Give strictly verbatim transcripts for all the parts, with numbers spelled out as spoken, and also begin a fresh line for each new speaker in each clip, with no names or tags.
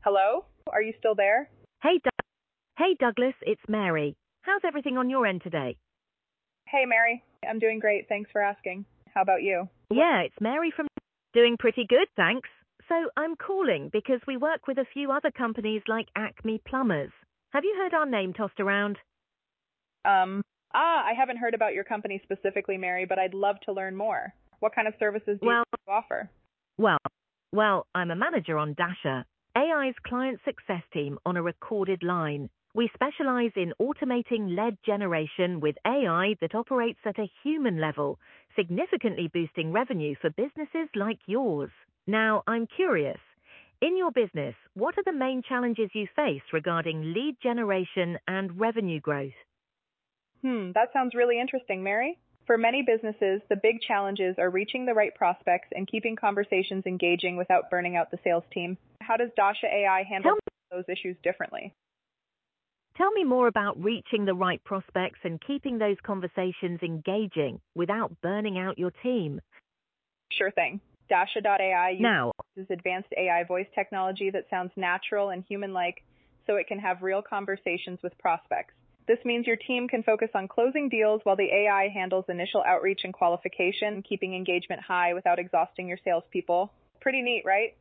Hello? Are you still there?
Hey, Doug. Hey, Douglas, it's Mary. How's everything on your end today?
Hey, Mary. I'm doing great. Thanks for asking. How about you?
Yeah, it's Mary from. Doing pretty good, thanks. So I'm calling because we work with a few other companies like Acme Plumbers. Have you heard our name tossed around?
Um, ah, I haven't heard about your company specifically, Mary, but I'd love to learn more. What kind of services do you
Well,
offer?
well, well, I'm a manager on Dasher, A I's client success team on a recorded line. We specialize in automating lead generation with A I that operates at a human level, significantly boosting revenue for businesses like yours. Now, I'm curious. In your business, what are the main challenges you face regarding lead generation and revenue growth?
Hmm, that sounds really interesting, Mary. For many businesses, the big challenges are reaching the right prospects and keeping conversations engaging without burning out the sales team. How does Dasha A I handle
Tell me,
those issues differently?
tell me more about reaching the right prospects and keeping those conversations engaging without burning out your team.
Sure thing. Dasha dot A I
Now,
uses advanced A I voice technology that sounds natural and human-like, so it can have real conversations with prospects. This means your team can focus on closing deals while the A I handles initial outreach and qualification, keeping engagement high without exhausting your salespeople. Pretty neat, right?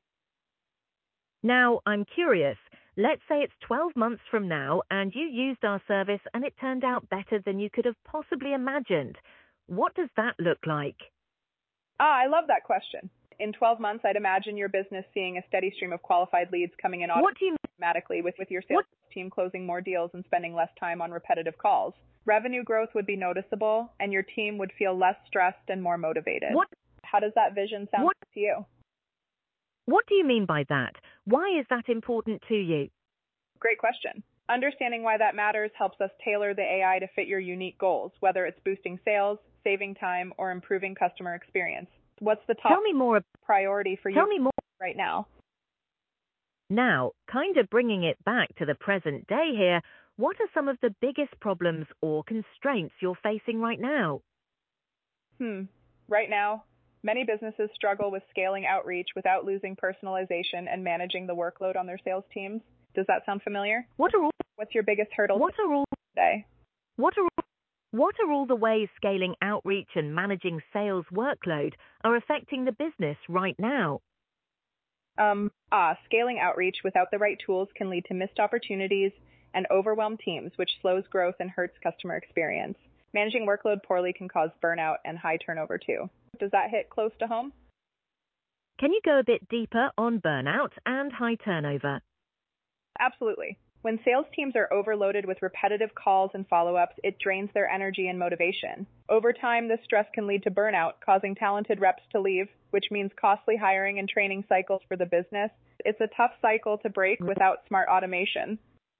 now I'm curious. Let's say it's twelve months from now and you used our service and it turned out better than you could have possibly imagined. What does that look like?
Ah, I love that question. In twelve months, I'd imagine your business seeing a steady stream of qualified leads coming in
What do you
automatically with, with your
what
sales team closing more deals and spending less time on repetitive calls. Revenue growth would be noticeable, and your team would feel less stressed and more motivated.
what
How does that vision sound
what
to you?
what do you mean by that? Why is that important to you?
Great question. Understanding why that matters helps us tailor the A I to fit your unique goals, whether it's boosting sales, saving time, or improving customer experience. What's the top
Tell me more.
priority for
Tell
you
me more.
right now?
Now, kind of bringing it back to the present day here, what are some of the biggest problems or constraints you're facing right now?
Hmm. Right now, many businesses struggle with scaling outreach without losing personalization and managing the workload on their sales teams. Does that sound familiar?
What are all
What's your biggest hurdle
what are all
today?
what are all, what are all the ways scaling outreach and managing sales workload are affecting the business right now?
Um, ah, scaling outreach without the right tools can lead to missed opportunities and overwhelm teams, which slows growth and hurts customer experience. Managing workload poorly can cause burnout and high turnover too. Does that hit close to home?
Can you go a bit deeper on burnout and high turnover?
Absolutely. When sales teams are overloaded with repetitive calls and follow-ups, it drains their energy and motivation. Over time, this stress can lead to burnout, causing talented reps to leave, which means costly hiring and training cycles for the business. It's a tough cycle to break without smart automation.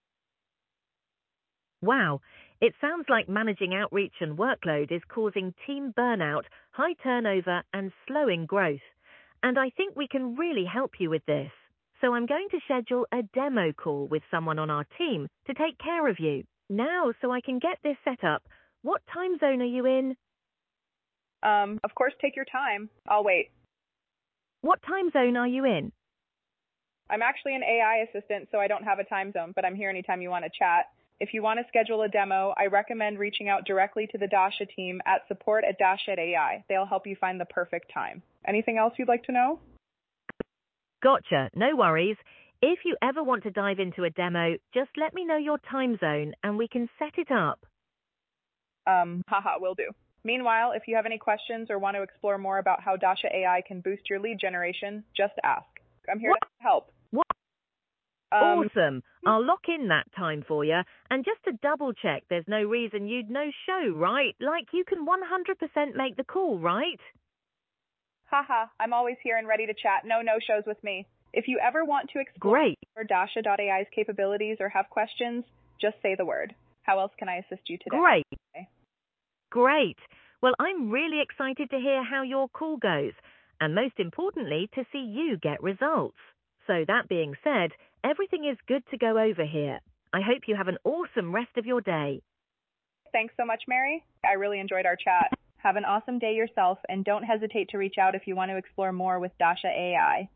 Wow, it sounds like managing outreach and workload is causing team burnout, high turnover, and slowing growth. And I think we can really help you with this. So I'm going to schedule a demo call with someone on our team to take care of you. Now, so I can get this set up, what time zone are you in?
Um, of course, take your time. I'll wait.
What time zone are you in?
I'm actually an A I assistant, so I don't have a time zone, but I'm here anytime you want to chat. If you want to schedule a demo, I recommend reaching out directly to the Dasha team at support at dash at A I. They'll help you find the perfect time. Anything else you'd like to know?
Gotcha, no worries. If you ever want to dive into a demo, just let me know your time zone and we can set it up.
Um, haha, will do. Meanwhile, if you have any questions or want to explore more about how Dasha A I can boost your lead generation, just ask. I'm here
What?
to help.
What?
Um,
Awesome. I'll lock in that time for you. And just to double check, there's no reason you'd no show, right? Like you can one hundred percent make the call, right?
haha, I'm always here and ready to chat. No no-shows with me. If you ever want to explore
Great.
Dasha dot A I's capabilities or have questions, just say the word. How else can I assist you today?
Great. Great. Well, I'm really excited to hear how your call goes. And most importantly, to see you get results. So that being said, everything is good to go over here. I hope you have an awesome rest of your day.
Thanks so much, Mary. I really enjoyed our chat. Have an awesome day yourself, and don't hesitate to reach out if you want to explore more with Dasha A I.